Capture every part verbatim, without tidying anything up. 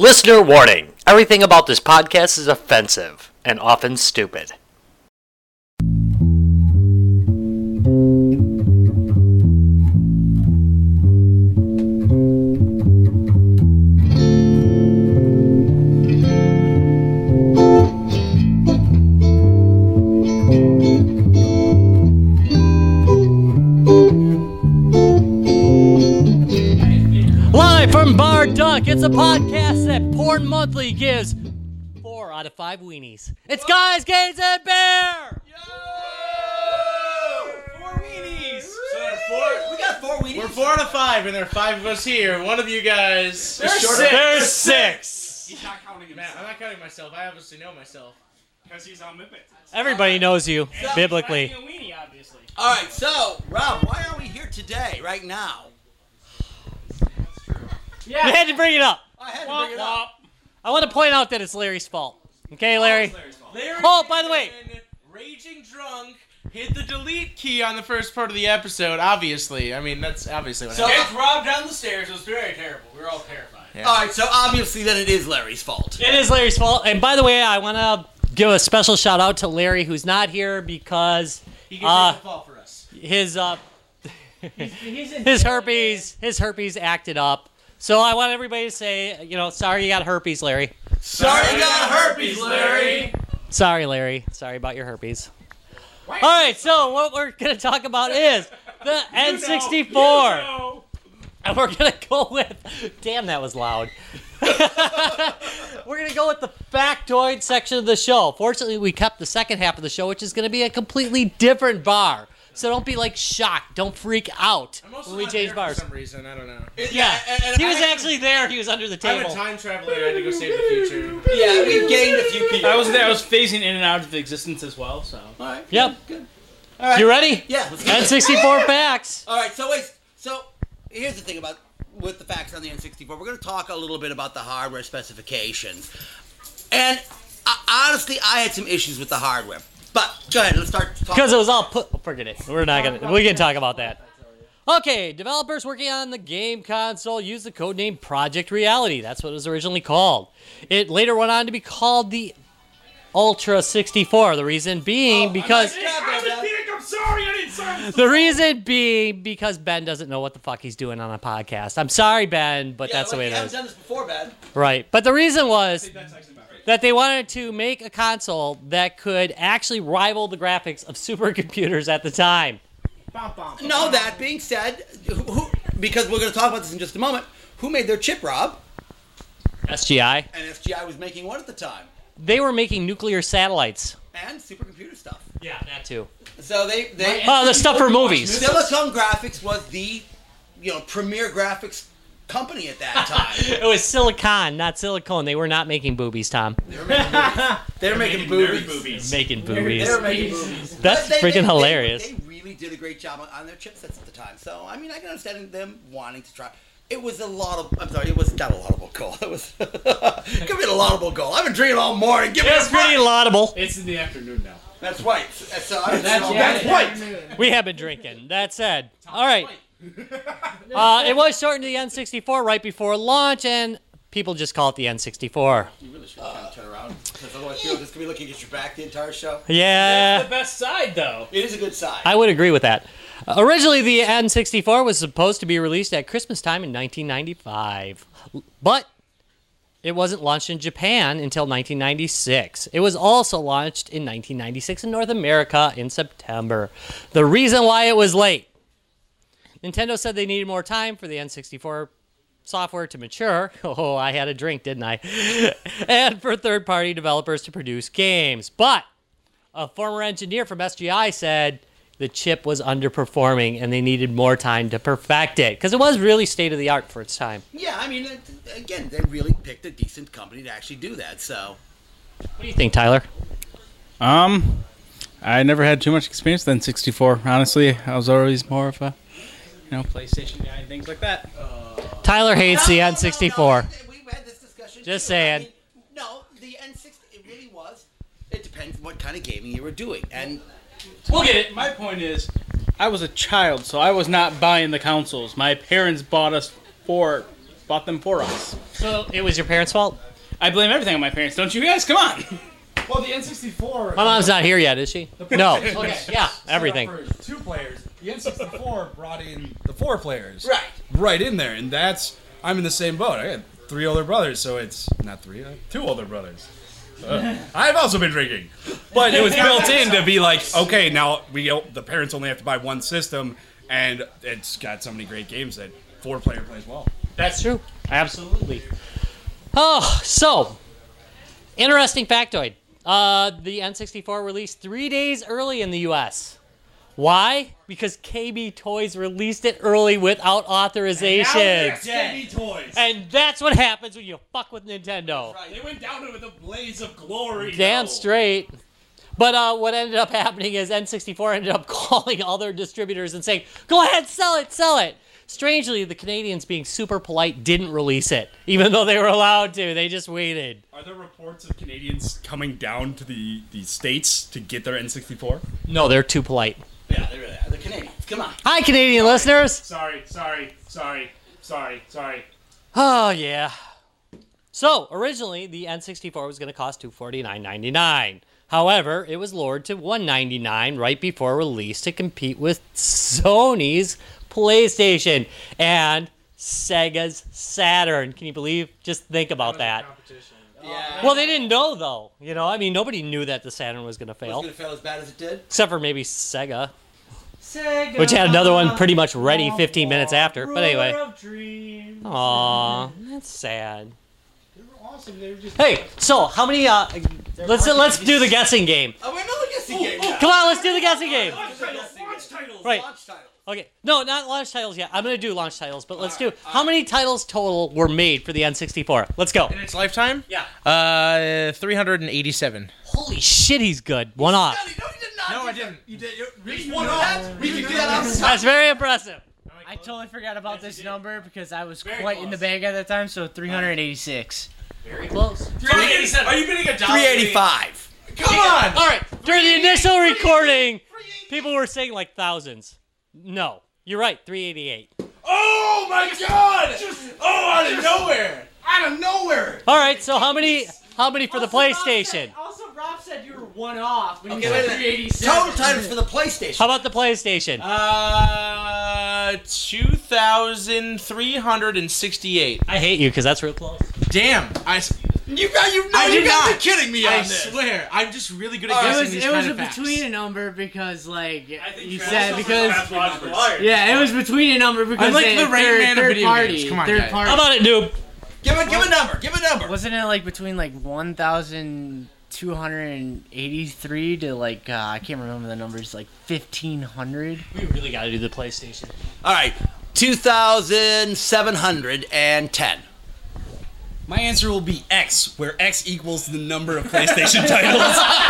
Listener warning. Everything about this podcast is offensive and often stupid. From Bar Dunk, it's a podcast that Porn Monthly gives four out of five weenies. It's Guys, Gains, and Bear! Yo! Four weenies! So there are four, we got four weenies? We're four out of five, and there are five of us here. One of you guys... There's six! There's six! He's not counting himself. Man, I'm not counting myself. I obviously know myself. Because he's omnipotent. Everybody knows you, And biblically. he's a weenie, obviously. Alright, so, Rob, why are we here today, right now? Yeah. You had to bring it up. I had to Womp bring it womp. up. I want to point out that it's Larry's fault. Okay, Larry? Larry Oh, by the way. Raging drunk, hit the delete key on the first part of the episode, obviously. I mean, that's obviously what So- happened. Gets robbed down the stairs. It was very terrible. We were all terrified. Yeah. Alright, so obviously then it is Larry's fault. It is Larry's fault. And by the way, I want to give a special shout out to Larry, who's not here because He can uh, take the fall for us. his uh, He's, he's in his herpes his herpes acted up. So I want everybody to say, you know, sorry you got herpes, Larry. Sorry you got herpes, Larry. Sorry, Larry. Sorry about your herpes. All right, so what we're going to talk about is the N sixty-four. You know. And we're going to go with... Damn, that was loud. We're going to go with the factoid section of the show. Fortunately, we kept the second half of the show, which is going to be a completely different bar. So don't be, like, shocked. Don't freak out I'm also when we not change there bars. for some reason. I don't know. Yeah, and- and he I was had- actually there. He was under the I'm a table. time traveler. I had to go save the future. Yeah, we gained a few people. I was there. I was phasing in and out of existence as well, so. Alright, Yep. good. Alright. You ready? Yeah, let's go. N sixty-four facts. Alright, so wait, so here's the thing about with the facts on the N sixty-four. We're going to talk a little bit about the hardware specifications. And uh, honestly, I had some issues with the hardware. But go ahead, let's start talking. Because it was all put. Oh, forget it. We're not gonna. We can talk about that. Okay, developers working on the game console used the codename Project Reality. That's what it was originally called. It later went on to be called the Ultra sixty-four. The reason being because I'm I'm sorry. I didn't sign. the reason being because Ben doesn't know what the fuck he's doing on a podcast. I'm sorry, Ben, but Yeah, that's the way you it haven't is. done this before, Ben. Right. But the reason was That's actually about right. that they wanted to make a console that could actually rival the graphics of supercomputers at the time. Bum, bum, bum, No, bum. that being said, who, who, because we're going to talk about this in just a moment, who made their chip, Rob? S G I. And S G I was making one at the time. They were making nuclear satellites. And supercomputer stuff. Yeah, that too. So they... they Oh, the stuff for movies. Silicon Graphics was the, you know, premier graphics company at that time. It was silicon, not silicone. They were not making boobies, Tom. They were making boobies. They were making boobies. boobies. Making They boobies. were making boobies. That's But they- freaking they- they- hilarious. They really did a great job on, on their chipsets at the time. So, I mean, I can understand them wanting to try. It was a lot of... I'm sorry, it was not a laudable goal. It was... Give me a laudable goal. I've been drinking all morning. Give me It's a pretty break. laudable. It's in the afternoon now. That's right. That's, uh, that's, That's- that's yeah, right. We have been drinking. That said. All right. Uh, it was shortened to the N sixty-four right before launch, and people just call it the N sixty-four. You really should kind of turn around. Because otherwise, people are just going to be looking at your back the entire show. Yeah. That's the best side, though. It is a good side. I would agree with that. Uh, originally, the N sixty-four was supposed to be released at Christmas time in nineteen ninety-five, but it wasn't launched in Japan until nineteen ninety-six. It was also launched in nineteen ninety-six in North America in September. The reason why it was late, Nintendo said they needed more time for the N sixty-four software to mature. Oh, I had a drink, didn't I? And for third-party developers to produce games. But a former engineer from S G I said the chip was underperforming and they needed more time to perfect it because it was really state-of-the-art for its time. Yeah, I mean, it- again, they really picked a decent company to actually do that. So, What do you think, Tyler? Um, I never had too much experience with N sixty-four. Honestly, I was always more of a, you know, PlayStation guy and things like that. Tyler hates No, the no, N sixty-four. No, no, we've had this discussion. Just too. saying. I mean, no, the N sixty, it really was. It depends what kind of gaming you were doing. And We'll get it. My point is, I was a child, so I was not buying the consoles. My parents bought us for bought them for us. So it was your parents' fault? I blame everything on my parents. Don't you guys? Come on. Well, the N sixty-four. My mom's not here yet, is she? No. Okay, yeah, everything. For two players. The N sixty-four brought in the four players. Right. Right in there, and that's I'm in the same boat. I had three older brothers, so it's not three, I have two older brothers. Uh, I've also been drinking, but it was built in to be like, okay, now we the parents only have to buy one system, and it's got so many great games that four player plays well. That's true. Absolutely. Oh, so interesting factoid. Uh, the N sixty-four released three days early in the U S Why? Because K B Toys released it early without authorization. K B Toys. And that's what happens when you fuck with Nintendo. They went down with a blaze of glory. Damn though. straight. But uh, what ended up happening is N sixty-four ended up calling all their distributors and saying, go ahead, sell it, sell it. Strangely, the Canadians, being super polite, didn't release it, even though they were allowed to. They just waited. Are there reports of Canadians coming down to the, the States to get their N sixty-four? No, they're too polite. Yeah, they're, uh, they're Canadians. Come on. Hi, Canadian listeners. Sorry, sorry, sorry, sorry, sorry. Oh, yeah. So, originally, the N sixty-four was going to cost two hundred forty-nine dollars and ninety-nine cents. However, it was lowered to one hundred ninety-nine dollars right before release to compete with Sony's PlayStation and Sega's Saturn. Can you believe? Just think about that. Yeah. Well, they didn't know, though. You know, I mean, nobody knew that the Saturn was going to Was fail. it going to fail as bad as it did? Except for maybe Sega, Sega, which had another one pretty much ready fifteen minutes after. But anyway. Of dreams. Aw, that's sad. They were awesome. They were just. Hey, so how many, uh, let's, let's do the guessing game. Oh, wait, no, the guessing game. Yeah. Come on, let's do the guessing game. Launch titles. Launch titles. Right. Launch title. Okay, no, not launch titles yet. I'm going to do launch titles, but let's do, how many titles total were made for the N sixty-four? Let's go. In its lifetime? Yeah. Uh, three hundred eighty-seven. Holy shit, he's good. One off. No, you did not. No, do I that. didn't. You did. You really one off. We can do that on the That's very impressive. I totally forgot about this number because I was quite in the bag at the time, so three hundred eighty-six. Very close. three eighty-seven. Are you bidding a dollar? three eighty-five. Come on! All right, during the initial recording, people were saying like thousands. No, you're right, three eighty-eight. Oh my god! Oh, out of nowhere! Out of nowhere. All right, so how many how many for the PlayStation? Also, Rob said you were one off when Okay, you wait a said minute. three eighty-seven. Total titles for the PlayStation. How about the PlayStation? Uh, two thousand three hundred and sixty-eight. I hate you because that's real close. Damn! I, s- You got you. No, I you did got to not. be kidding me I on this. swear, I'm just really good at All right. It guessing was these it was kind a of facts. between a number because like you Travis said was because fast logical. yeah, it was between a number because I'm like they- the Rain third, Man of third video party, games. Come on, third guys. party. How about it, noob? Give a give a number. Give a number. Wasn't it like between like one thousand two hundred eighty-three to like uh, I can't remember the numbers, like fifteen hundred? We really got to do the PlayStation. All right, two thousand seven hundred and ten. My answer will be X, where X equals the number of PlayStation titles.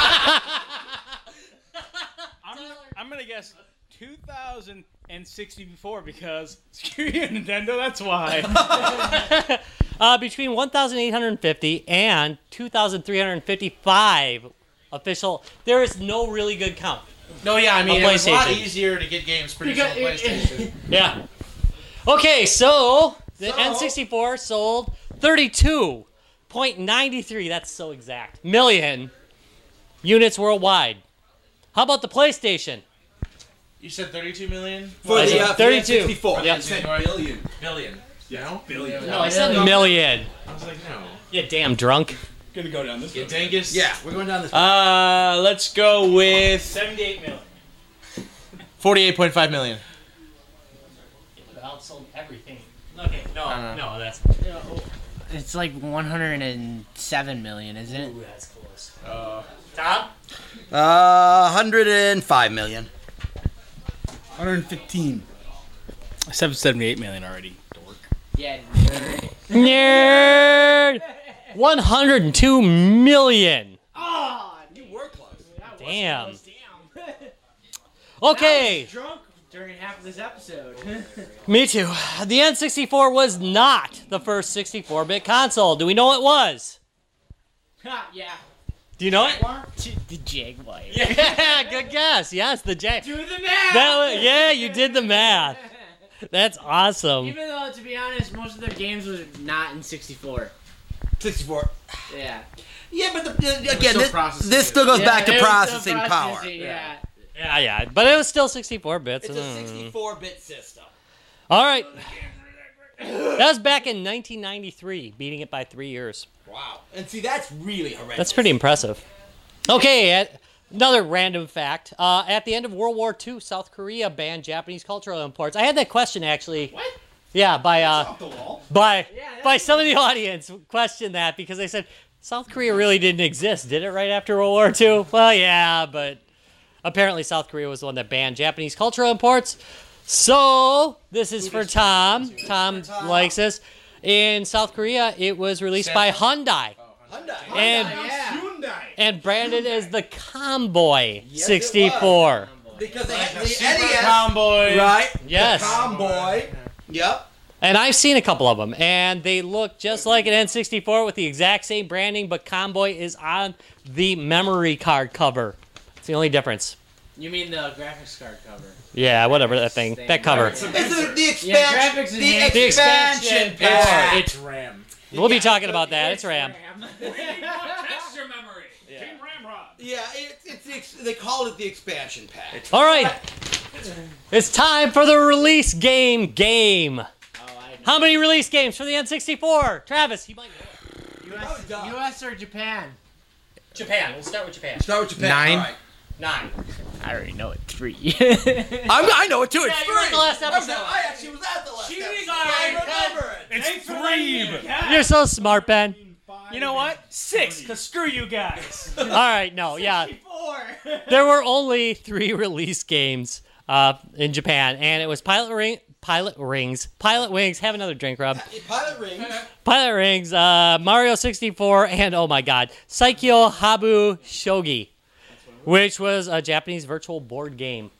I'm, I'm gonna guess two thousand sixty-four because screw you, Nintendo. That's why. Uh, between one thousand eight hundred fifty and two thousand three hundred fifty-five official, there is no really good count. No, yeah, I mean, A it was a lot PlayStation. easier to get games produced on Because PlayStation. Yeah. Okay, so the So- N sixty-four sold thirty-two point nine three, that's so exact, million units worldwide. How about the PlayStation? You said thirty-two million? For I the said uh, thirty-two. sixty-four. Yeah. You said billion. Billion. No? Billion. No, I said million. I was like, no. You damn drunk. Gonna go down this You road. dingus. Yeah, we're going down this. Uh, let's go with seventy-eight million. forty-eight point five million. It outsold everything. Okay, no, Uh-huh. no, that's, It's like one hundred seven million, isn't it? ooh, that's close. Uh, Tom? Uh, one hundred five million. one hundred fifteen. I said seventy-eight million already. Dork. Yeah. Nerd! one hundred two million. Oh, You were close. Damn. Okay. Drunk during half of this episode. Me too. The N sixty-four was not the first sixty-four bit console. Do we know it was? yeah. Do you know it? The Jaguar. Yeah, good guess. Yes, the J. Do the math. That was, yeah, you did the math. That's awesome. Even though, to be honest, most of their games was not in sixty-four. sixty-four. Yeah. Yeah, but the, uh, again, still this, processing this it. still goes Yeah, back to it was still processing power. processing, Yeah. Yeah, yeah, but it was still sixty-four bits. It's a Mm. sixty-four bit system. All right. That was back in nineteen ninety-three, beating it by three years. Wow. And see, that's really horrendous. That's pretty impressive. Okay, at, another random fact. Uh, at the end of World War Two, South Korea banned Japanese cultural imports. I had that question, actually. What? Yeah, by uh, Off the wall. by Yeah, that's by some of the audience questioned that because they said South Korea really didn't exist, did it? Right after World War Two? Well, yeah, but apparently South Korea was the one that banned Japanese cultural imports. So this is for Tom. Tom Tom. likes this. In South Korea, it was released by Hyundai Hyundai. and Yeah. Hyundai. and branded as the Comboy Yes, it sixty-four. Because they had The the Super N E S. Comboy. Right? Yes. The Comboy. Yep. And I've seen a couple of them, and they look just like an N sixty-four with the exact same branding, but Comboy is on the memory card cover. It's the only difference. You mean the graphics card cover? Yeah, whatever that thing, Same. that cover. It's the, the expansion. Yeah, graphics the enhanced. The expansion expansion pack. It's RAM. We'll be talking about that. It's RAM. Texture memory. Yeah. King Ramrod. Yeah, it, it's the ex- they call it the expansion pack. All right, it's time for the release game game. Oh, I How many release games for the N sixty-four? Travis, you might know. U S, done. U S or Japan? Japan. We'll start with Japan. Start with Japan. Nine. All right. Nine. I already know it. Three. I'm, I know it too. It's Yeah, three. you were at the last I was- episode. I actually was at the last Cheating episode. on I it. remember it. It's three. You're so smart, Ben. You know what? Six, because screw you guys. All right, no, yeah. Four. There were only three release games uh, in Japan, and it was Pilot Ring, Pilot Rings, Pilot Wings. Have another drink, Rob. Pilot Rings. Pilot Rings, uh, Mario sixty-four, and oh my God, Saikyo Habu Shogi, which was a Japanese virtual board game.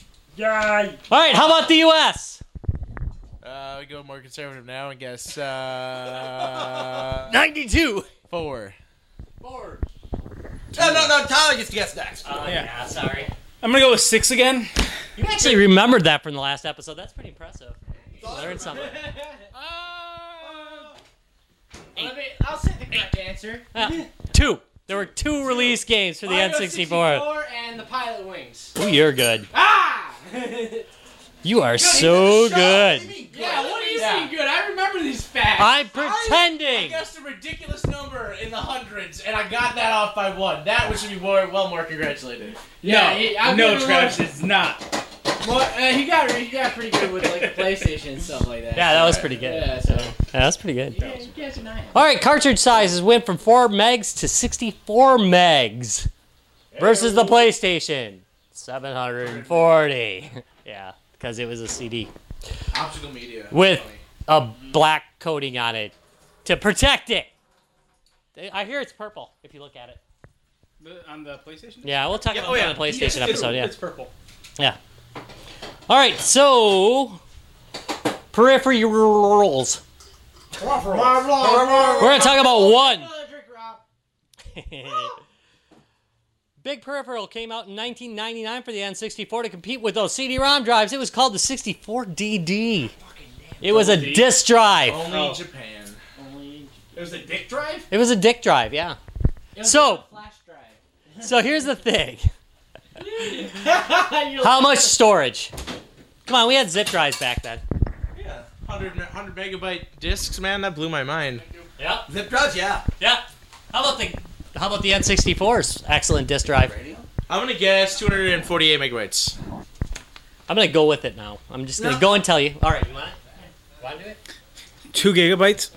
Yay! All right, how about the U S? Uh, we go more conservative now, I guess. Uh, ninety-two. four. Four. No, no, no. Tyler gets to guess next. Uh, yeah. sorry. I'm gonna go with six again. You actually remembered that from the last episode. That's pretty impressive. Learned something. Let me, I'll say the correct answer. Yeah. Two. There were two release games for the N Mario sixty-four. sixty-four and the Pilot Wings. Ooh, you're good. Ah! You are so good. Yeah, what do you mean good? I remember these facts. I'm I pretending. guessed a ridiculous number in the hundreds, and I got that off by one. That would should be more, well more congratulated. Yeah, he- I'll no, give him Travis, one- it's not. Well, uh, he got he got pretty good with like the PlayStation and stuff like that. Yeah, that was pretty good. Yeah, so Yeah, that's pretty good. yeah, you guys are nice. All right, cartridge sizes went from four megs to sixty-four megs versus the PlayStation seven hundred forty. Yeah, because it was a C D Optical media. with a black coating on it to protect it. I hear it's purple if you look at it. The, on the PlayStation? Yeah, we'll talk about oh, that yeah. on the PlayStation Yes, it's- episode. Yeah. It's purple. Yeah. All right, so peripherals. We're gonna talk about one. Another drink, Rob. Big Peripheral came out in nineteen ninety-nine for the N sixty-four to compete with those C D-ROM drives. It was called the sixty-four D D. It was a disk drive. Only Oh. Japan. Only. It was a dick drive? It was a disk drive, yeah. It was So- a flash drive. So here's the thing. You're How much storage? Come on, we had zip drives back then. Yeah. one hundred, one hundred megabyte discs, man. That blew my mind. Yeah. Zip drives, yeah. Yeah. How about the How about the N sixty-four's excellent disk drive? I'm gonna guess two hundred forty-eight megabytes. I'm gonna go with it now. I'm just gonna No. go and tell you. All right, you want it? Want to do it? Two gigabytes.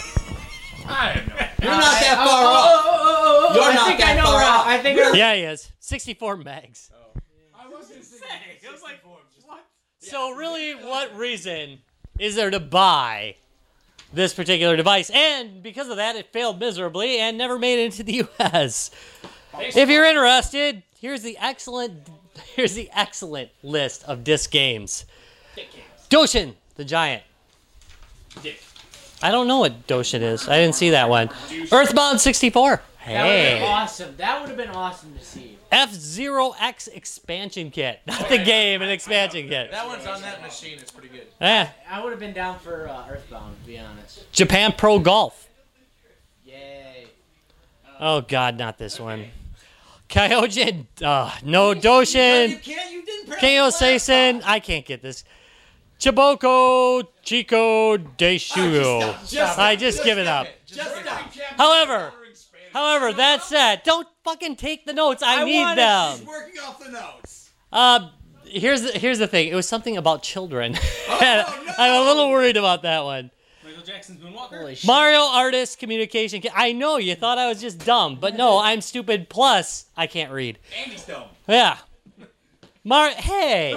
I have no. You're not that Oh, far oh, off. oh, oh, oh, oh, You're I not think that I know, far Rob. off. I think I Yeah, he is. sixty-four megs. I was gonna say. It was like what? So really, what reason is there to buy this particular device? And because of that, it failed miserably and never made it into the U S. If you're interested, here's the excellent here's the excellent list of disc games. Doshin, the Giant. Dick. I don't know what Doshin is. I didn't see that one. Earthbound sixty-four. That would have been Hey. awesome. That would have been awesome to see. F-Zero X expansion kit. Not the game, an expansion kit. That one's on that machine. It's pretty good. Eh. I would have been down for uh, Earthbound, to be honest. Japan Pro Golf. Yay. Oh, God, not this one. Kyojin, uh, no Doshin. You can't. You didn't press K O the last Seisen, button. I can't get this. Chiboko Chico Deishu. Just I just give it up. Just stop. However, however, that said, don't fucking take the notes. I, I need wanted- them. He's working off the notes. Uh, here's the, here's the thing. It was something about children. Oh, no. I'm a little worried about that one. Michael Jackson's Moonwalker. Holy shit. Mario Artist Communication Kit. I know you thought I was just dumb, but no, I'm stupid. Plus, I can't read. Andy's dumb. Yeah. Mar Hey!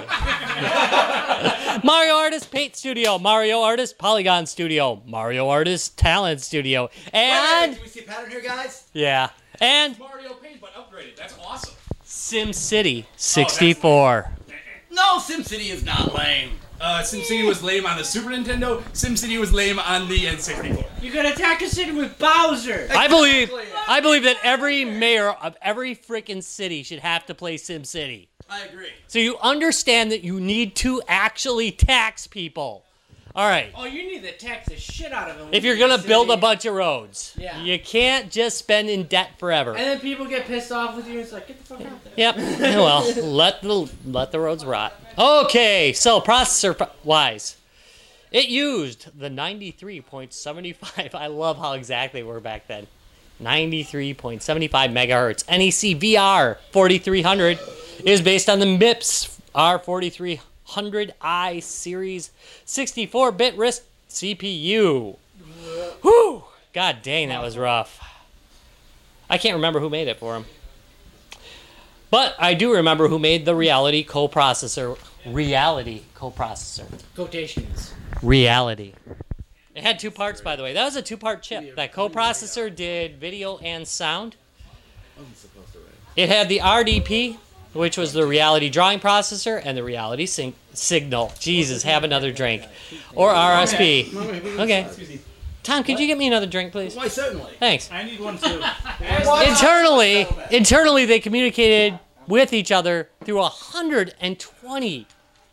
Mario Artist Paint Studio, Mario Artist Polygon Studio, Mario Artist Talent Studio, and Do we see a pattern here, guys? yeah, and Mario Paint, but upgraded. That's awesome. SimCity sixty-four. No, SimCity is not lame. Uh, SimCity was lame on the Super Nintendo. SimCity was lame on the N sixty-four. You could attack a city with Bowser. I believe, I believe that every mayor of every freaking city should have to play SimCity. I agree. So you understand that you need to actually tax people. All right. Oh, you need to tax the shit out of them. If you're gonna build a bunch of roads, Yeah. you can't just spend in debt forever. And then people get pissed off with you. It's like, get the fuck out there. Yep. Well, let the let the roads rot. Okay. So processor pro- wise, it used the ninety-three point seven five. I love how exact they were back then. ninety-three point seven five megahertz. N E C V R forty-three hundred is based on the MIPS R forty-three hundred i series sixty-four bit R I S C C P U. Whew! God dang, that was rough. I can't remember who made it for him. But I do remember who made the Reality coprocessor. Reality coprocessor. Quotations. Reality. It had two parts, by the way. That was a two-part chip. That coprocessor did video and sound. It had the R D P, which was the Reality drawing processor, and the Reality sing- signal. Jesus, have another drink. Or R S P. Okay. Tom, could you get me another drink, please? Why, certainly. Thanks. I need one too. Internally, internally they communicated with each other through a one hundred twenty, one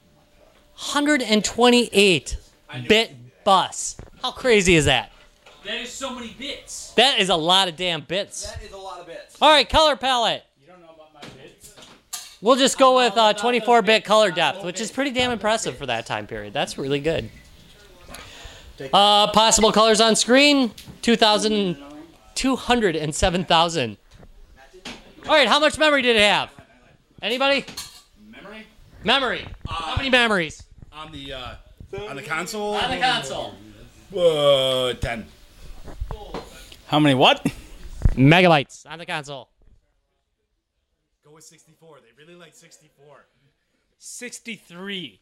hundred twenty-eight bit bus. How crazy is that? That is so many bits. That is a lot of damn bits. That is a lot of bits. All right, color palette. You don't know about my bits. We'll just go with uh, twenty-four bit color depth, which is pretty damn impressive for that time period. That's really good. Uh, possible colors on screen, two thousand two hundred seven thousand. All right, how much memory did it have? Anybody? Memory? Memory. How many memories? On the uh, on the console. On the console. Uh, ten. How many what? Megabytes on the console. Go with sixty-four. They really like sixty-four. sixty-three.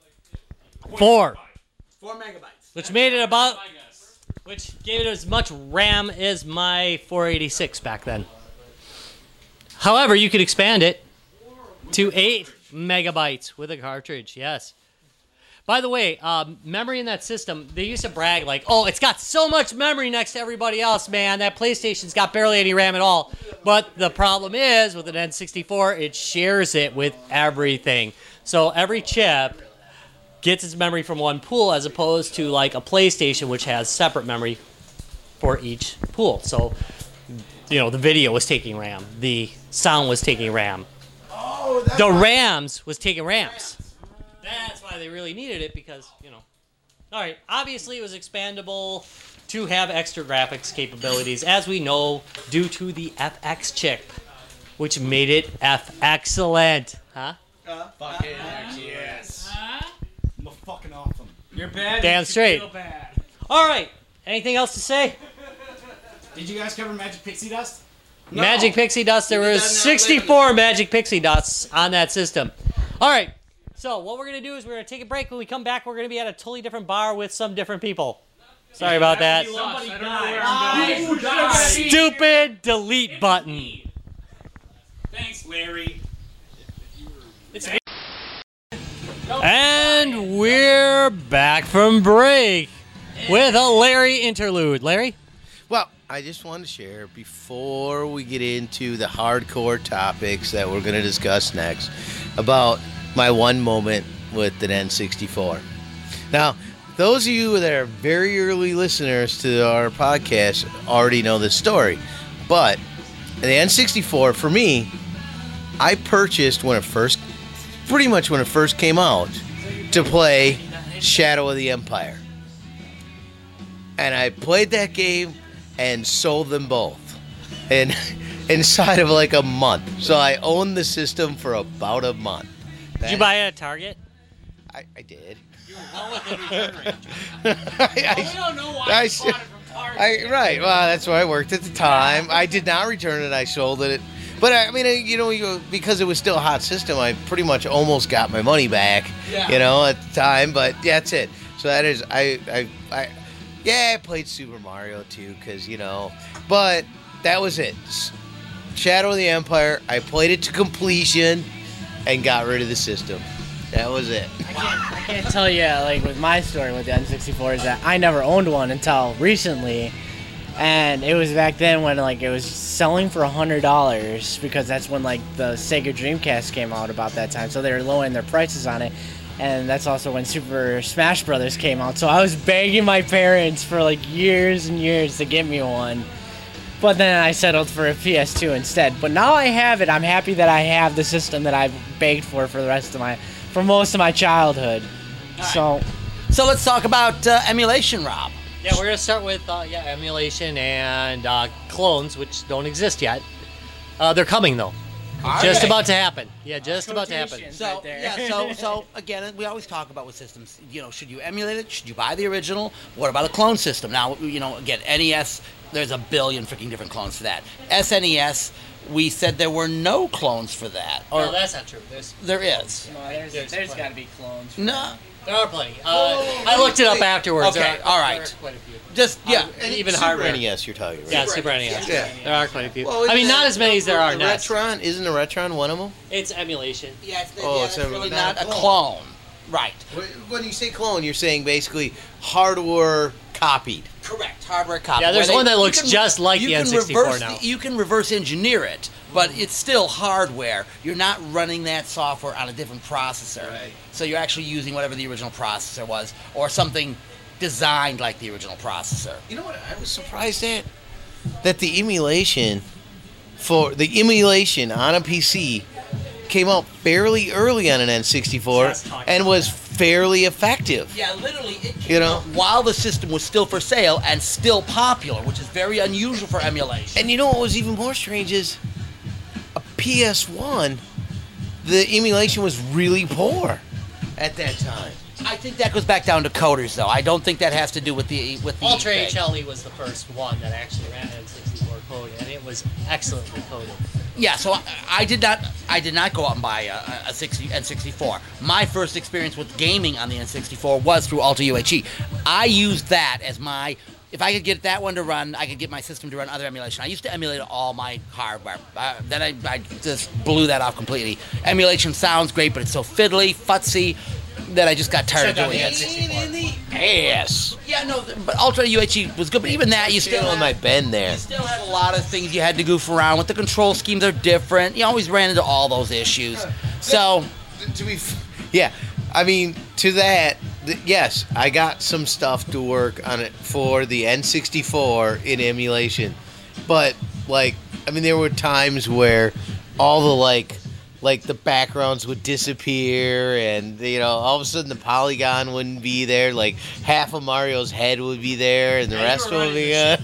Four. Four megabytes. Which made it about, which gave it as much RAM as my four eighty-six back then. However, you could expand it to eight megabytes with a cartridge. Yes. By the way, um, memory in that system, they used to brag like, oh, it's got so much memory next to everybody else, man. That PlayStation's got barely any RAM at all. But the problem is, with an N sixty-four, it shares it with everything. So every chip gets its memory from one pool as opposed to like a PlayStation, which has separate memory for each pool. So, you know, the video was taking RAM. The sound was taking RAM. Oh, that's The RAMs was taking RAMs. That's why they really needed it because, you know. All right, obviously it was expandable to have extra graphics capabilities, as we know, due to the F X chip, which made it F excellent. Huh? Fucking yes. I'm fucking awesome. You're bad. Damn you straight. Feel bad. All right, anything else to say? Did you guys cover Magic Pixie Dust? No. Magic Pixie Dust, there We did was that in our sixty-four Magic Pixie Dusts on that system. All right, so what we're going to do is we're going to take a break. When we come back, we're going to be at a totally different bar with some different people. Sorry about that. Somebody I died. don't know where I'm going. Stupid delete button. Thanks, Larry. And we're back from break with a Larry interlude. Larry? Well, I just wanted to share before we get into the hardcore topics that we're going to discuss next about my one moment with an N sixty-four. Now, those of you that are very early listeners to our podcast already know this story, but the N sixty-four, for me, I purchased when it first, pretty much when it first came out, to play Shadow of the Empire. And I played that game and sold them both, and inside of like a month. So I owned the system for about a month. Did you buy it at Target? I, I did. Well within return range. I, we don't know why I, you bought it from Target. I, right. Well, that's where I worked at the time. I did not return it. I sold it. But I mean, you know, you, because it was still a hot system, I pretty much almost got my money back. Yeah. You know, at the time. But that's it. So that is, I, I, I yeah, I played Super Mario too, because you know, but that was it. Shadow of the Empire. I played it to completion, and got rid of the system. That was it. I can't, I can't tell you, like, with my story with the N sixty-four is that I never owned one until recently. And it was back then when, like, it was selling for one hundred dollars because that's when, like, the Sega Dreamcast came out about that time. So they were lowering their prices on it. And that's also when Super Smash Brothers came out. So I was begging my parents for, like, years and years to get me one. But then I settled for a P S two instead. But now I have it. I'm happy that I have the system that I've begged for for the rest of my, for most of my childhood. Right. So, So let's talk about uh, emulation, Rob. Yeah, we're gonna start with uh, yeah emulation and uh, clones, which don't exist yet. Uh, they're coming though. Just Okay. about to happen. Yeah, just about to happen. Quotations. So Right there. yeah, so so again, we always talk about with systems. You know, should you emulate it? Should you buy the original? What about a clone system? Now, you know, again, N E S. There's a billion freaking different clones for that. S N E S. We said there were no clones for that, or No, that's not true. There's there is. No, there's, There's there's plenty. got to be clones. No, there are plenty. Uh, I looked it up afterwards. Okay, There are, all there right. are quite a few. just yeah. Uh, and even Super hardware. N E S, you're talking about. Yeah, Super N E S. Yeah. There are quite a few. Well, I mean, isn't not that- as many as there are the N E S. Retron, isn't the Retron one of them? It's emulation. Yeah, it's, Oh, yeah, it's it's a- really not not a a clone. Right. When you say clone, you're saying basically hardware copied. Correct. Hardware copy. Yeah, there's where one that you looks can- just like you the can N sixty-four reverse now. the- you can reverse engineer it, but it's still hardware. You're not running that software on a different processor. Right. So you're actually using whatever the original processor was, or something designed like the original processor. You know what I was surprised at? That the emulation for the emulation on a P C came out fairly early on an N sixty-four Just talking and about was that. fairly effective. Yeah, literally, it came You know? out while the system was still for sale and still popular, which is very unusual for emulation. And you know what was even more strange is a P S one, the emulation was really poor at that time. I think that goes back down to coders, though. I don't think that has to do with the with the Ultra thing. H L E was the first one that actually ran N sixty-four code, and it was excellently coded. Yeah, so I, I did not I did not go out and buy a, a sixty, N sixty-four. My first experience with gaming on the N sixty-four was through Ultra U H E. I used that as my, if I could get that one to run, I could get my system to run other emulation. I used to emulate all my hardware. Uh, then I, I just blew that off completely. Emulation sounds great, but it's so fiddly, futzy, that I just got tired Shut of down doing the N it. sixty-four. Yes. Yeah, no, but Ultra U H E was good, but even that, you still Still in my had, bend there. you still had a lot of things you had to goof around with. The control schemes are different. You always ran into all those issues. So, To be, f- yeah, I mean, to that, th- yes, I got some stuff to work on it for the N sixty-four in emulation, but like, I mean, there were times where all the like, like the backgrounds would disappear, and you know, all of a sudden the polygon wouldn't be there. Like half of Mario's head would be there, and the rest would be. Uh,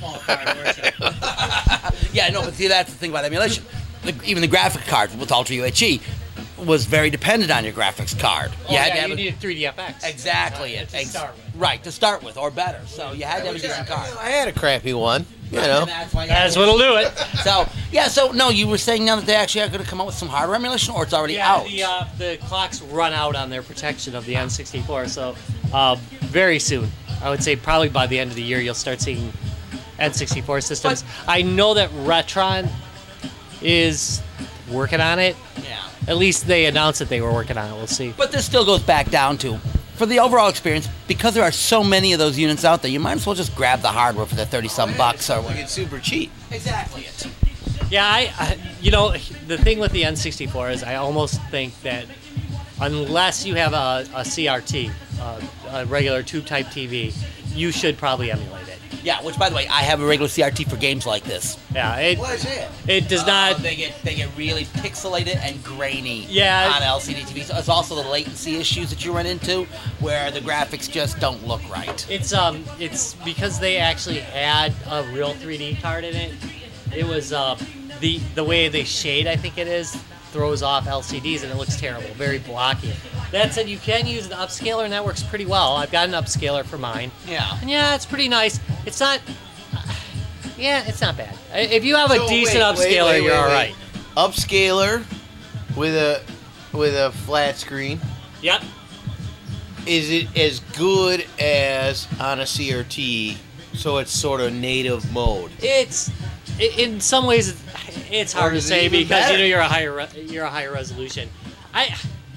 yeah, no, but see, that's the thing about emulation. The, even the graphic card with Ultra U H E was very dependent on your graphics card. Oh, yeah, to have you a- needed three D F X. exactly Uh, it. to Ex- start with. Right, to start with, or better. So you had to have a decent card. I had a crappy one, you know. And that's why you That's had- what'll do it. So yeah, so no, you were saying now that they actually are going to come out with some hardware emulation, or it's already Yeah, out. the uh, the clocks run out on their protection of the N sixty-four, so uh, very soon. I would say probably by the end of the year you'll start seeing N sixty-four systems. I know that Retron is working on it. Yeah. At least they announced that they were working on it. We'll see. But this still goes back down to for the overall experience, because there are so many of those units out there, you might as well just grab the hardware for the thirty-some bucks or whatever. It's super cheap. Exactly. Yeah, I, I, you know, the thing with the N sixty-four is I almost think that unless you have a, a C R T, uh, a regular tube-type T V, you should probably emulate it. Yeah, which, by the way, I have a regular C R T for games like this. Yeah, it, What is it? it does not... They get they get really pixelated and grainy Yeah. on L C D T Vs. It's also the latency issues that you run into, where the graphics just don't look right. It's um, it's because they actually had a real three D card in it. It was uh, the the way they shade, I think it is, throws off L C Ds and it looks terrible, very blocky. That said, you can use an upscaler and that works pretty well. I've got an upscaler for mine. Yeah. And yeah, it's pretty nice. It's not. Yeah, it's not bad. If you have a So, decent wait, wait, upscaler, wait, you're wait, all wait. right. Upscaler with a with a flat screen. Yep. Is it as good as on a C R T? So it's sort of native mode. It's i- in some ways it's- it's hard Or to is it say even because better? you know you're a higher re- you're a higher resolution. I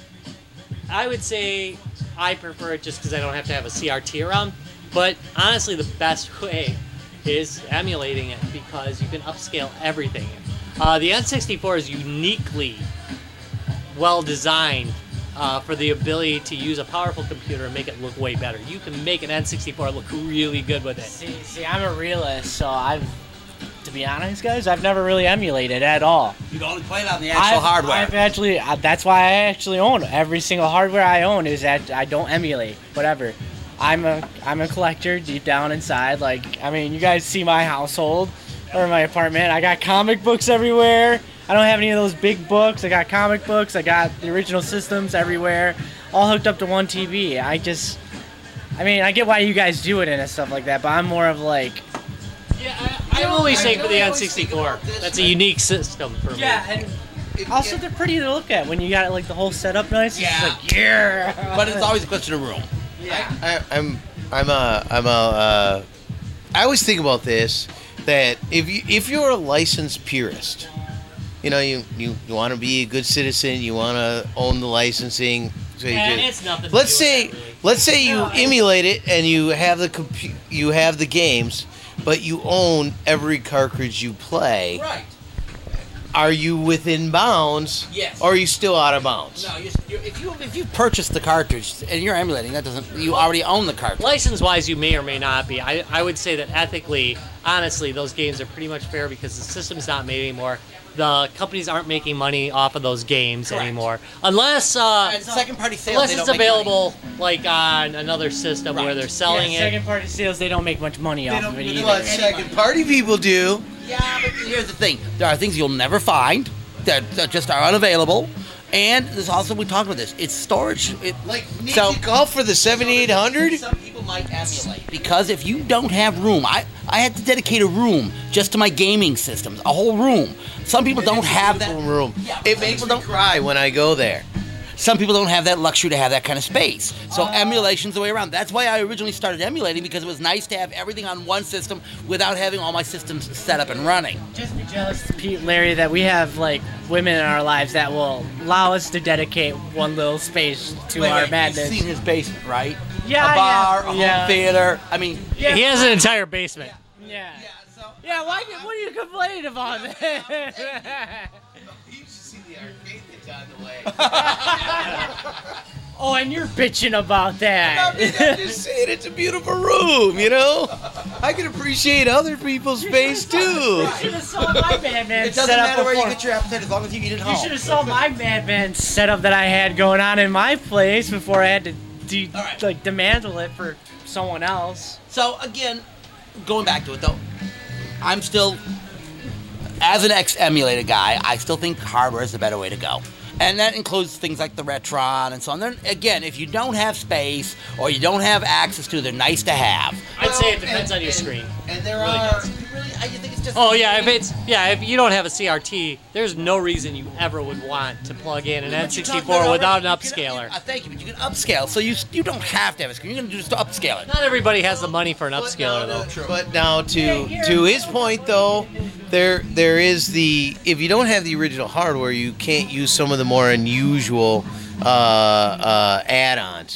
I would say I prefer it just because I don't have to have a C R T around. But honestly, the best way is emulating it because you can upscale everything. Uh, the N sixty-four is uniquely well designed uh, for the ability to use a powerful computer and make it look way better. You can make an N sixty-four look really good with it. See, see, I'm a realist, so I've, to be honest, guys, I've never really emulated at all. You can only play it on the actual I've, hardware. I've actually, uh, that's why I actually own every single hardware I own is that I don't emulate, whatever. I'm a, I'm a collector deep down inside. Like, I mean, you guys see my household or my apartment. I got comic books everywhere. I don't have any of those big books. I got comic books. I got the original systems everywhere, all hooked up to one T V. I just, I mean, I get why you guys do it and stuff like that, but I'm more of like, Yeah, I, I'm only saying for the N sixty-four. That's a unique system for me. yeah, and also they're pretty to look at when you got it like the whole setup nice. It's Yeah. just like, yeah. But it's always a question of room. I, I'm I'm a I'm a uh, I always think about this that if you if you're a licensed purist, you know you you, you want to be a good citizen, you want to own the licensing. So you And do- it's nothing to let's do with say that, really. let's say you No, it's- emulate it and you have the compu- you have the games, but you own every cartridge you play. Right. Are you within bounds? Yes. Or are you still out of bounds? No, you, you, if you if you purchase the cartridge and you're emulating, that doesn't. You already own the cartridge. License-wise, you may or may not be. I, I would say that ethically, honestly, those games are pretty much fair because the system's not made anymore. The companies aren't making money off of those games Correct. anymore, unless uh, And second-party sales. unless they it's don't make money. available like on another system where Right. they're selling yeah, it. second party sales, they don't make much money off of it either. What second party people do? Yeah, but here's the thing: there are things you'll never find that, that just are unavailable, and there's also we talked about this. It's storage. It, Like So- Ninja Golf for the seventy-eight hundred? Some people might emulate because if you don't have room, I I had to dedicate a room just to my gaming systems, a whole room. Some people don't have that room. Yeah, It some makes people me don't. cry when I go there. Some people don't have that luxury to have that kind of space. So emulation's the way around. That's why I originally started emulating because it was nice to have everything on one system without having all my systems set up and running. Just be jealous, Pete, Larry, that we have like women in our lives that will allow us to dedicate one little space to Wait, our wait, madness. You've seen his basement, right? Yeah, a bar, yeah, a home yeah. theater. I mean, Yeah. He has an entire basement. Yeah. so Yeah, why? What are you complaining about? You should see the arcade that's on the way. Oh, and you're bitching about that. I'm just saying it's a beautiful room, you know? I can appreciate other people's space too. You should have saw my Madman it doesn't setup matter where you before. get your appetite as long as you eat at You home. should have saw my Madman setup that I had going on in my place before I had to de- All right. like dismantle it for someone else. So again, going back to it though, I'm still, as an ex-emulated guy, I still think hardware is the better way to go. And that includes things like the Retron and so on. Then again, if you don't have space or you don't have access to, they're nice to have. I'd say it depends on your screen. And there Really are. does. Really, I think it's just. Oh yeah, if it's yeah, if you don't have a C R T, there's no reason you ever would want to plug in an N But you talked sixty-four about without an already- you can- upscaler. uh, thank you, but you can upscale, so you you don't have to have a screen. You can just upscale it. Not everybody has the money for an But now upscaler though. to- But now to to his point though, there there is the if you don't have the original hardware, you can't use some of the more unusual uh, uh, add-ons.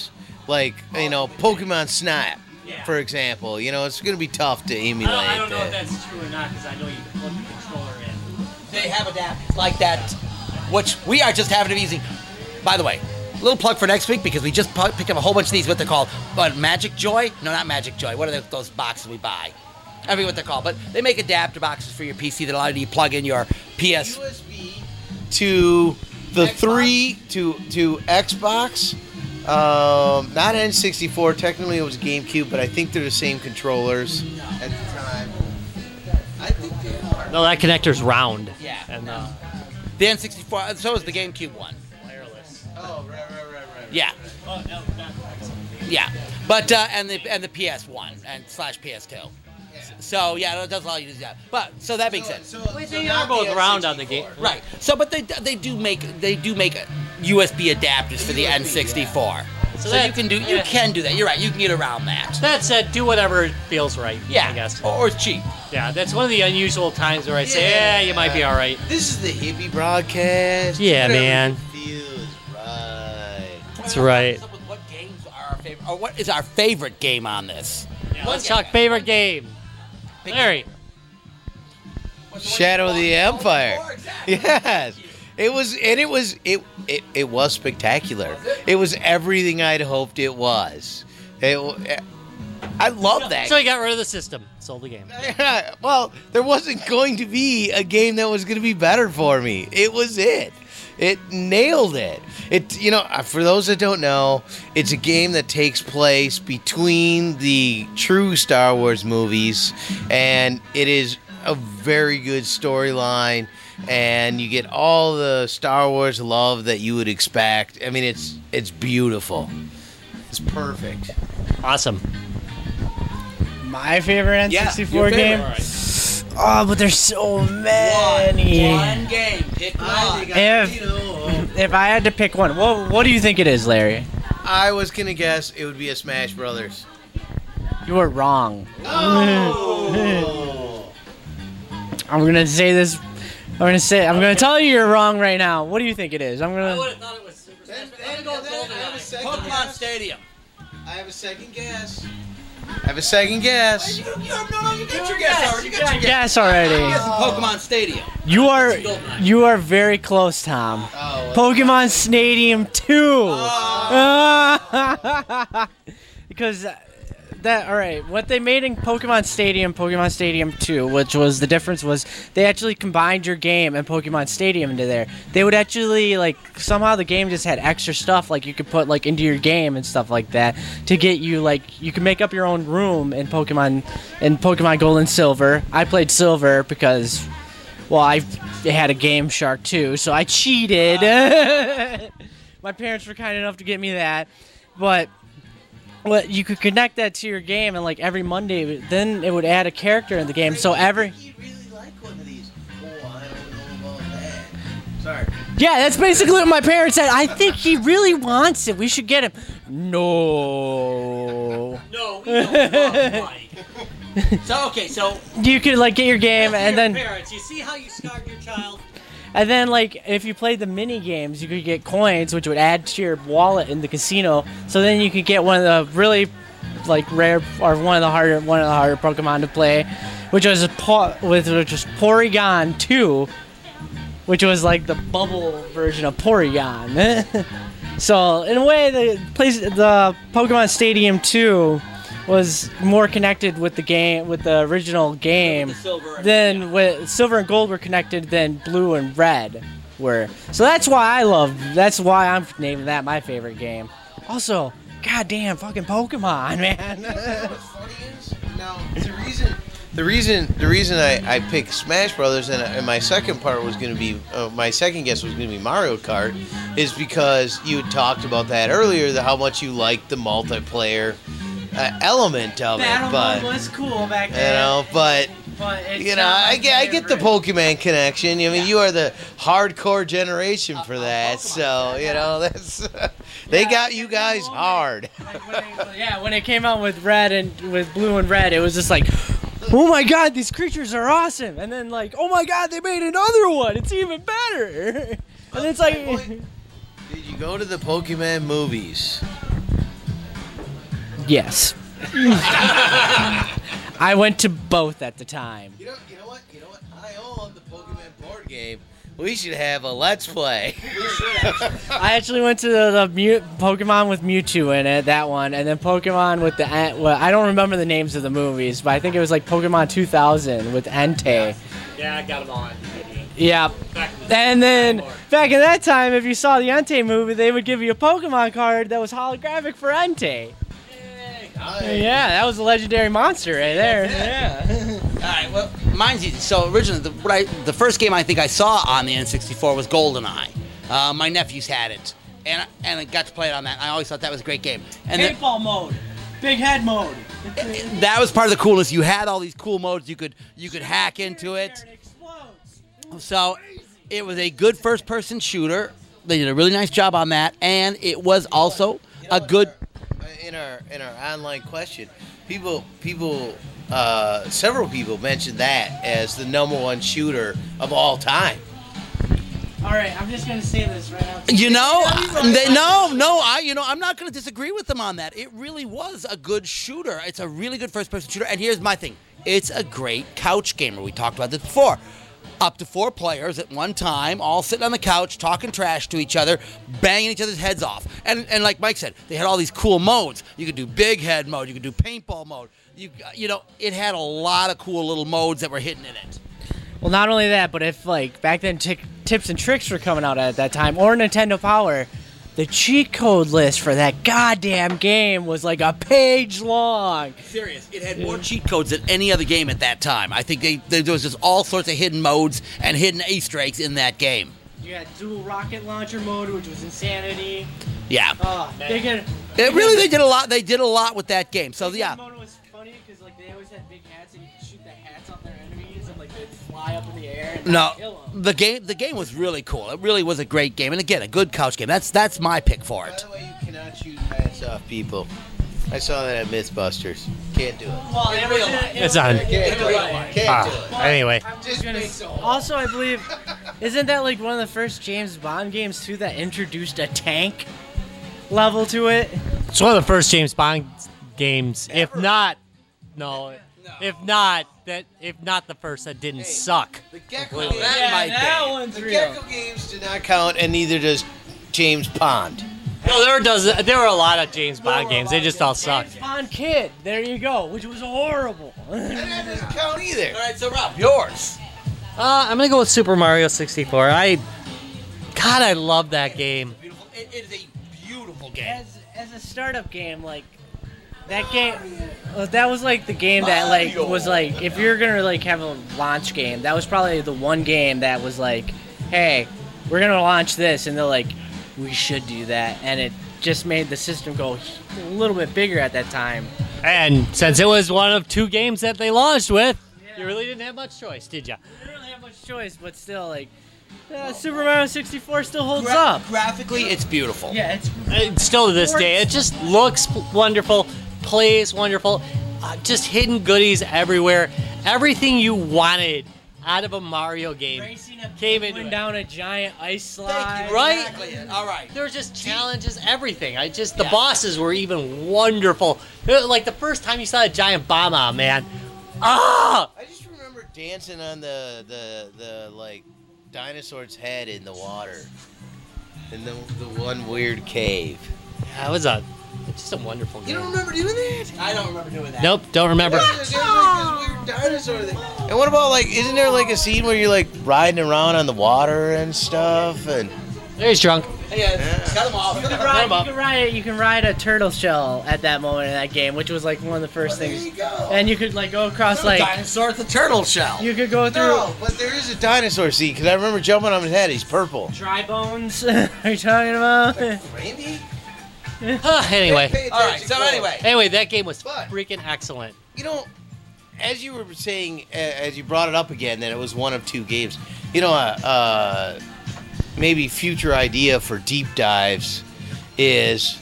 like you know Pokemon Snap, for example. You know, it's going to be tough to emulate. I don't, I don't know that. if that's true or not because I know you can plug the controller in. They have adapters like that, which we are just having to be using. By the way, a little plug for next week because we just pu- picked up a whole bunch of these, what they're called, but Magic Joy? No, not Magic Joy. What are they, those boxes we buy? I forget what they're called, but they make adapter boxes for your P C that allow you to plug in your P S. U S B to the Xbox? three to to Xbox. Um, not N sixty-four. Technically, it was GameCube, but I think they're the same controllers at the time. I think they are. No, that connector's round. Yeah. And uh, The N sixty-four, so is the GameCube one. wireless. Oh, right, right, right, right. Yeah, Oh, no, not yeah. But, uh, and the and the P S one and slash P S two. So, yeah, it does allow you to do that. But, so that being said. they are both round on the game. Right. So, but they they do make they do make U S B adapters for the N sixty-four. So, that- you can do you yeah. can do that. You're right. You can get around that. That said, do whatever feels right. Yeah. I guess. Or, or it's cheap. Yeah, that's one of the unusual times where I say, yeah, you might be all right. This is the hippie broadcast. Yeah, Whatever man. Feels right. That's right. What's up with what games are our favorite? Or what is our favorite game on this? Yeah, let's talk favorite game. Larry. Shadow of the Empire. Yes. It was, and it was, it, it, it was spectacular. It was everything I'd hoped it was. It, I love that. So you got rid of the system. Sold the game. Well, there wasn't going to be a game that was going to be better for me. It was it. It nailed it. It, you know, for those that don't know, it's a game that takes place between the true Star Wars movies, and it is a very good storyline, and you get all the Star Wars love that you would expect. I mean, it's it's beautiful. It's perfect. Awesome. My favorite N sixty-four your game? favorite. Oh, but there's so many. One game. Pick one. If, if I had to pick one, what, what do you think it is, Larry? I was gonna guess it would be a Smash Brothers. You were wrong. Oh. I'm gonna say this. I'm gonna say. I'm gonna tell you you're wrong right now. What do you think it is? I'm gonna. have thought it was Super Then- then go- then I have a second Pokemon guess. Stadium. I have a second guess. I have a second guess. You, you, no, no, you got your guess already. You got your guess. Guess already. Guess Pokemon Stadium. You are. You are very close, Tom. Oh, Pokemon Stadium two. Oh. Because that all right, what they made in Pokemon Stadium, Pokemon Stadium two, which was the difference was they actually combined your game and Pokemon Stadium into there. They would actually like somehow the game just had extra stuff like you could put like into your game and stuff like that to get you like you could make up your own room in Pokemon in Pokemon Gold and Silver. I played Silver because well, I had a Game Shark too, so I cheated. My parents were kind enough to get me that, but well, you could connect that to your game, and like every Monday, then it would add a character in the game. So every You really like one of these. Oh, I don't know about that. Sorry. yeah, that's basically what my parents said. I think he really wants it. We should get him. No. No, we don't love Mike. So okay, so You could like get your game, and then parents, you see how you scarred your child? and then like if you played the mini games, you could get coins, which would add to your wallet in the casino. So then you could get one of the really like rare or one of the harder one of the harder Pokemon to play, which was a po- with which was Porygon two, which was like the bubble version of Porygon. So in a way, the place the Pokemon Stadium two was more connected with the game with the original game the silver and- than with silver and gold were connected than blue and red were. So that's why I love. That's why I'm naming that my favorite game. Also, goddamn fucking Pokemon, man. What's funny is now the reason the reason the reason I, I picked Smash Brothers and, and my second part was going to be uh, my second guess was going to be Mario Kart is because you had talked about that earlier, the, how much you liked the multiplayer uh, element of it, but was cool back you know, but. but it's You know, I get, I get the Pokemon connection. I mean, you are the hardcore generation for that, so you know that's they got you guys hard. Like when it, yeah, when it came out with red and with blue and red, it was just like, oh my god, these creatures are awesome. And then like, oh my god, they made another one. It's even better. And it's like, Did you go to the Pokemon movies? Yes. I went to both at the time. You know, you know what? You know what? I own the Pokemon board game. We should have a Let's Play. I actually went to the, the Mew, Pokemon with Mewtwo in it, that one, and then Pokemon with the Ent- well, I don't remember the names of the movies, but I think it was like Pokemon two thousand with Entei. Yeah, I got them on. Yeah. And then back in that time, if you saw the Entei movie, they would give you a Pokemon card that was holographic for Entei. Yeah, that was a legendary monster right there. Yeah. All right, well, mine's easy. So originally, the, what I, the first game I think I saw on the N sixty-four was GoldenEye. Uh, my nephews had it, and and I got to play it on that. I always thought that was a great game. And then, Paintball mode. Big head mode. that was part of the coolness. You had all these cool modes. You could you could hack into it. So it was a good first-person shooter. They did a really nice job on that, and it was also a good. In our in our online question, people people uh, several people mentioned that as the number one shooter of all time. All right, I'm just gonna say this right now. You know, they, no, no, I, you know, I'm not going to disagree with them on that. It really was a good shooter. It's a really good first-person shooter. And here's my thing: it's a great couch gamer. We talked about this before. Up to four players at one time, all sitting on the couch, talking trash to each other, banging each other's heads off. And and like Mike said, they had all these cool modes. You could do big head mode. You could do paintball mode. You you know, it had a lot of cool little modes that were hidden in it. Well, not only that, but if like back then t- tips and tricks were coming out at that time, or Nintendo Power, the cheat code list for that goddamn game was like a page long. Serious. It had more cheat codes than any other game at that time. I think they, they there was just all sorts of hidden modes and hidden Easter eggs in that game. You had dual rocket launcher mode, which was insanity. Yeah. Oh, they could. It really they did a lot. They did a lot with that game. So yeah. Mode was funny because like they always had big hats and you could shoot the hats on their enemies and like they'd fly up in the air and No, kill them. the game the game was really cool. It really was a great game, and again, a good couch game. That's that's my pick for By it. the way, you cannot shoot hats off people. I saw that at Mythbusters. Can't do it. Well, it was in- it It's was- on. Can't do it. Can't do it. Ah, anyway, I'm just gonna. Also, I believe, isn't that like one of the first James Bond games too that introduced a tank level to it? it's one of the first James Bond games, if not, no, if not that, if not the first that didn't suck. The Gecko, That Yeah, might that be. one's the real. Gecko games do not count, and neither does James Pond. No, there does there were a lot of James Bond games. They just all suck. James Bond Kid. There you go, which was horrible. And that doesn't count either. All right, so Rob, yours. Uh, I'm gonna go with Super Mario sixty-four. I, God, I love that game. Beautiful. It, it is a beautiful game. As as a startup game, like that game, uh, that was like the game that like was like if you're gonna like have a launch game, that was probably the one game that was like, hey, we're gonna launch this, and they're like, we should do that, and it just made the system go a little bit bigger at that time. And since it was one of two games that they launched with, you really didn't have much choice, did you? You didn't really have much choice, but still, like, uh, Super Mario sixty-four still holds Gra- up. Graphically, it's beautiful. Yeah, it's And still to this day, it just looks wonderful, plays wonderful, uh, just hidden goodies everywhere. Everything you wanted out of a Mario game racing a came into going it. down a giant ice slide. Thank you. Right? Exactly. All right. There were just challenges, everything. I just the Yeah. bosses were even wonderful. Uh, Like the first time you saw a giant bomb out, man. Ah! I just remember dancing on the the the like dinosaur's head in the water, in the the one weird cave. That was a it's just a wonderful game. You don't remember doing that? I don't remember doing that. Nope, don't remember. There's like this weird dinosaur thing. And what about like? Isn't there like a scene where you're like riding around on the water and stuff? And He's drunk. Yeah, cut them off. You can, ride, you, can ride, you can ride a turtle shell at that moment in that game, which was like one of the first things. And you could like go across like dinosaur with a turtle shell. you could go through no, but there is a dinosaur scene because I remember jumping on his head. He's purple. dry bones. Are you talking about? Randy? Ah, anyway. All right. So anyway, Anyway, that game was But- freaking excellent. You know, as you were saying, uh, as you brought it up again, that it was one of two games. You know, uh, uh, maybe future idea for deep dives is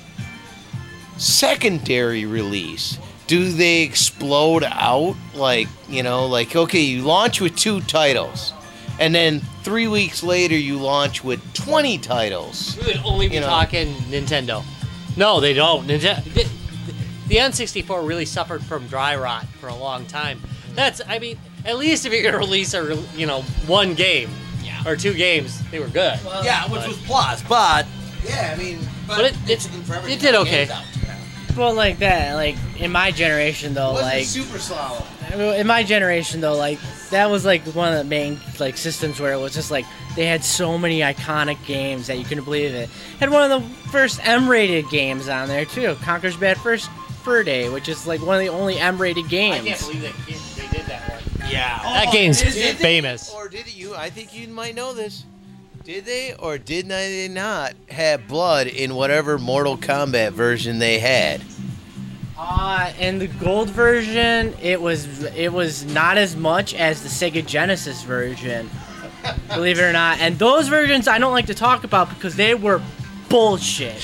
secondary release. Do they explode out like, you know, like, okay, you launch with two titles, and then three weeks later you launch with twenty titles? We would only be You know. talking Nintendo. No, they don't. Nintendo. the N sixty-four really suffered from dry rot for a long time. That's, I mean, at least if you're gonna release a, you know, one game Yeah. or two games, they were good. Yeah, which But- was plus, but yeah, I mean, but, But it- it, it- took them forever to it get did the okay. games out. Well, like that, like in my generation though, Wasn't like super slalom. in my generation though, like that was like one of the main like systems where it was just like they had so many iconic games that you couldn't believe it. Had one of the first M-rated games on there too, Conker's Bad First Fur Day, which is like one of the only M-rated games. I can't believe they, they did that one. Yeah. That game's Did they- famous. Or did you? I think you might know this. Did they or did they not have blood in whatever Mortal Kombat version they had? Uh, in the gold version, it was it was not as much as the Sega Genesis version, believe it or not. And those versions I don't like to talk about because they were bullshit.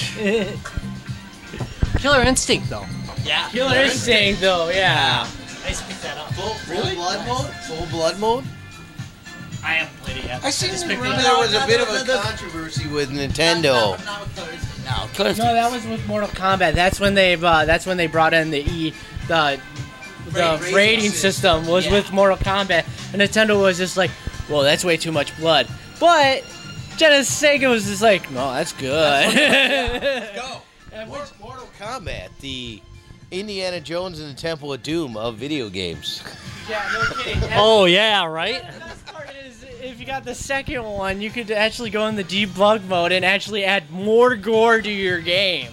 Killer Instinct, though. Yeah. Killer Instinct, though, yeah. Nice to pick that up. Full, full blood mode. Full blood mode. I haven't played it yet. I seem just to picked it remember up. there was a No, bit no, of a no, no. controversy with Nintendo. Not, not with Killer Instinct. No, Killer Instinct. No, that was with Mortal Kombat. That's when they uh, that's when they brought in the E the the Rating rating system. system was Yeah. with Mortal Kombat, and Nintendo was just like, well, that's way too much blood. But Genesis Sega was just like, no, that's good. Go. Mor- Mortal Kombat, the Indiana Jones and the Temple of Doom of video games. Yeah, no kidding. Oh, yeah, right? The best part is, if you got the second one, you could actually go in the debug mode and actually add more gore to your game.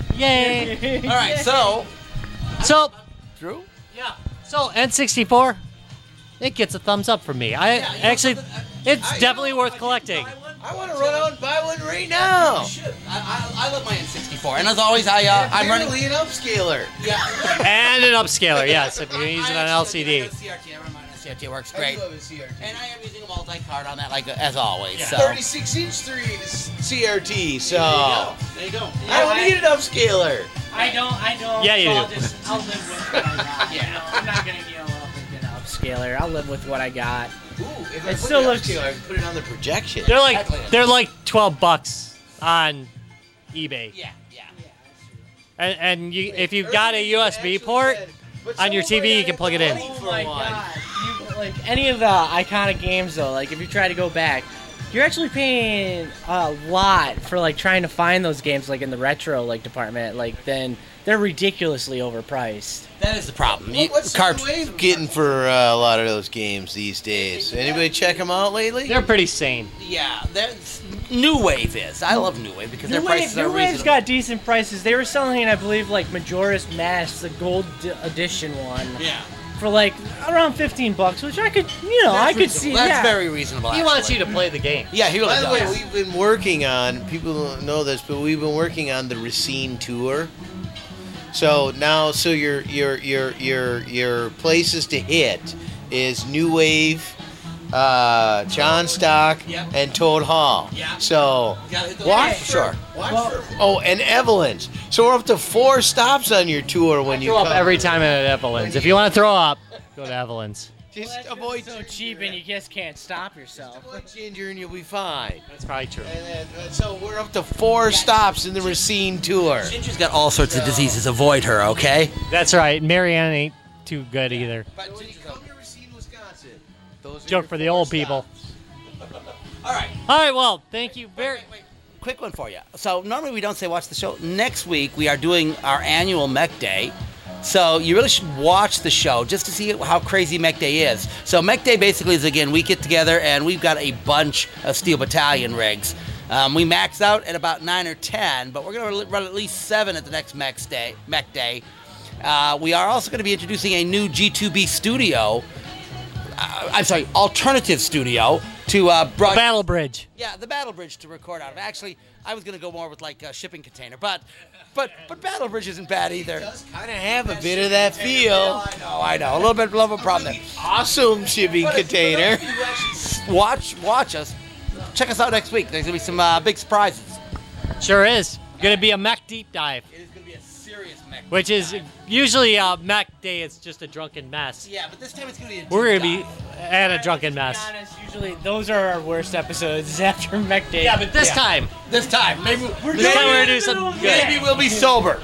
Yay. All right, so So, True? yeah. So, N sixty-four, it gets a thumbs up from me. I Yeah, you know actually, something? it's I- definitely you know, worth I collecting. did buy one. I want to run out and buy one right now. You should. I, I, I love my N sixty-four, and as always, I uh, I'm running. Barely an upscaler. Yeah. And an upscaler, yes, if you're I- using I an actually- L C D. I got a C R T. I run mine on C R T. It works I great. do have a C R T. And I am using a multi-card on that, like as always. So. thirty-six inch three C R T, so There you go. I don't need an upscaler. I don't, I don't. Yeah, you so do. I'll just, I'll live with what I got. You know, I'm not gonna deal with an upscaler. I'll live with what I got. Ooh, if I It put still the looks- upscaler, I can put it on the projection. They're like they're like twelve bucks on eBay. Yeah, yeah. And, and you, if you've got a U S B port on your T V, you can plug it in. Oh my god! You, like any of the iconic games though, like if you try to go back, you're actually paying a lot for like trying to find those games like in the retro like department. Like then they're ridiculously overpriced. That is the problem. You, What's card- the wave getting for uh, a lot of those games these days? Anybody check them out lately? They're pretty sane. Yeah, that's New Wave is. I love New Wave because New their prices Wave, are New Wave's reasonable. got decent prices. They were selling, I believe, like Majora's Mask, the gold d- edition one, Yeah, for like around fifteen bucks, which I could, you know, I could see. that's yeah. very reasonable. He wants actually. you to play the game. Yeah, he really By the does. way, we've been working on, people don't know this, but we've been working on the Racine tour. So now, so your your your your your places to hit is New Wave, uh, John Stock, Yep. and Toad Hall. Yeah. So, You gotta hit the Watch- for sure. Well, oh, and Evelyn's. So we're up to four stops on your tour when you Throw up come. every time at Evelyn's. If you want to throw up, go to Evelyn's. Just avoid so cheap, and you just can't stop yourself. avoid Ginger and you'll be fine. That's probably true. And then, uh, so we're up to four stops in the Racine tour. Ginger's got all sorts of diseases. Avoid her, okay? That's right. Marianne ain't too good either. But when you come to Racine, Wisconsin, those are Joke your for the four old people. stops. All right. All right, well, thank you very Quick one for you. So normally we don't say watch the show. Next week we are doing our annual Mech Day. So you really should watch the show just to see how crazy Mech Day is. So Mech Day basically is, again, we get together and we've got a bunch of Steel Battalion rigs. Um, we max out at about nine or ten, but we're going to run at least seven at the next Mech Day. Mech Day. Uh, we are also going to be introducing a new G two B studio. Uh, I'm sorry, alternative studio to uh, broad- Battle Bridge. yeah, the Battle Bridge to record out of. Actually, I was gonna go more with like a shipping container, but but but Battle Bridge isn't bad either. Kind of have a bit of that feel. I know, I know, a little bit of a problem there. Awesome shipping container. Watch, watch us. Check us out next week. There's gonna be some uh, big surprises. Sure is. Gonna be a mech deep dive, It is gonna be a serious mech. which is usually uh, mech day. It's just a drunken mess. Yeah, but this time it's gonna be. A We're gonna deep be dive. at a drunken To mess. be honest, usually those are our worst episodes after Mech Day. Yeah, but this Yeah. time, This time, maybe this time we're gonna do something good. maybe we'll be sober.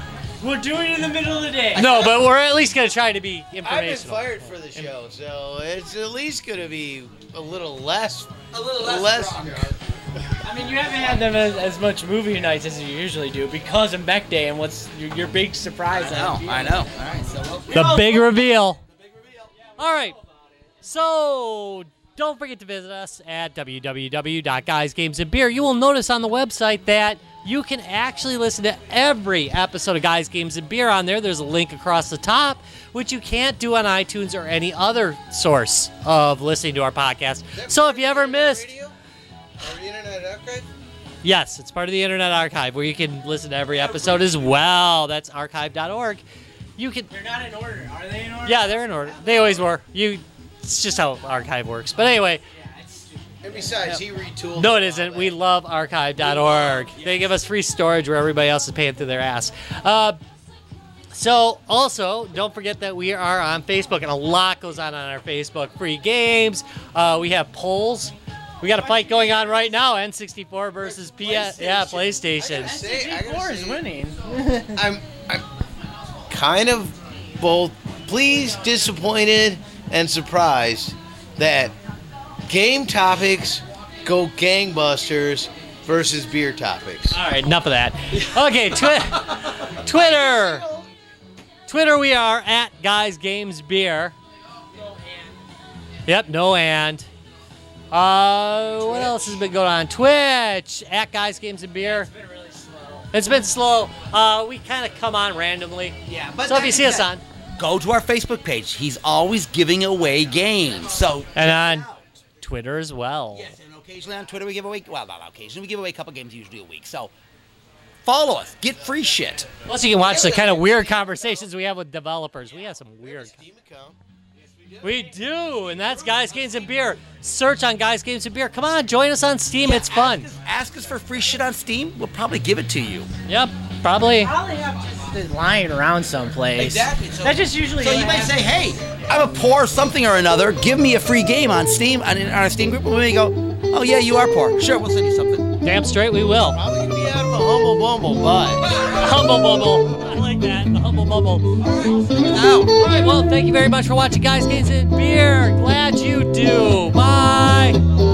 We'll do it in the middle of the day. No, but we're at least gonna try to be I've been informational. fired for the show, so it's at least gonna be a little less. A little less. Less- strong. I mean, you haven't had them as, as much movie nights as you usually do because of Mech Day and what's your, your big surprise. I know. on I know. All right. So we'll, The big reveal. All right. So don't forget to visit us at w w w dot guys games and beer. You will notice on the website that you can actually listen to every episode of Guys, Games, and Beer on there. There's a link across the top, which you can't do on iTunes or any other source of listening to our podcast. So if you ever missed... Or Internet Archive? Yes, it's part of the Internet Archive where you can listen to every episode as well. That's archive dot org. You can... They're not in order. Are they in order? Yeah, they're in order. They always were. You... It's just how archive works. But anyway... And besides, he retooled. No, it all isn't. that. We love archive dot org. They give us free storage where everybody else is paying through their ass. Uh, so, also, don't forget that we are on Facebook, and a lot goes on on our Facebook. Free games. Uh, we have polls. We got a fight going on right now. N sixty-four versus P S. Yeah, PlayStation. Say, I gotta Four is say, winning. I'm, I'm kind of both pleased, disappointed, and surprised that game topics go gangbusters versus beer topics. All right, enough of that. Okay, twi- Twitter. Twitter, we are at Guys Games Beer. Yep, no and. Uh, what else has been going on? Twitch, at Guys Games and Beer. It's been really slow. It's been slow. Uh, we kind of come on randomly. Yeah, but So if that you see is us that- on, go to our Facebook page. He's always giving away games. So and on Twitter as well. yes, and occasionally on Twitter we give away. Well, not occasionally we give away a couple games usually a week. So follow us. Get free shit. Plus, you can watch the kind of weird conversations we have with developers. We have some weird. Steam account. We do, and that's Guys Games and Beer. Search on Guys Games and Beer. Come on, join us on Steam. It's fun. Ask us, ask us for free shit on Steam. We'll probably give it to you. Yep, probably. Probably have just lying around someplace. Exactly. So, That's just usually. so what you might happens. say, "Hey, I'm a poor something or another. Give me a free game on Steam on, on our Steam group." And we go, "Oh yeah, you are poor. Sure, we'll send you something." Damn straight we will. Probably gonna be out of a humble bumble, but Humble bubble. I like that. The humble bubble. Now. All right, well, thank you very much for watching Guys Games and Beer. Glad you do. Bye.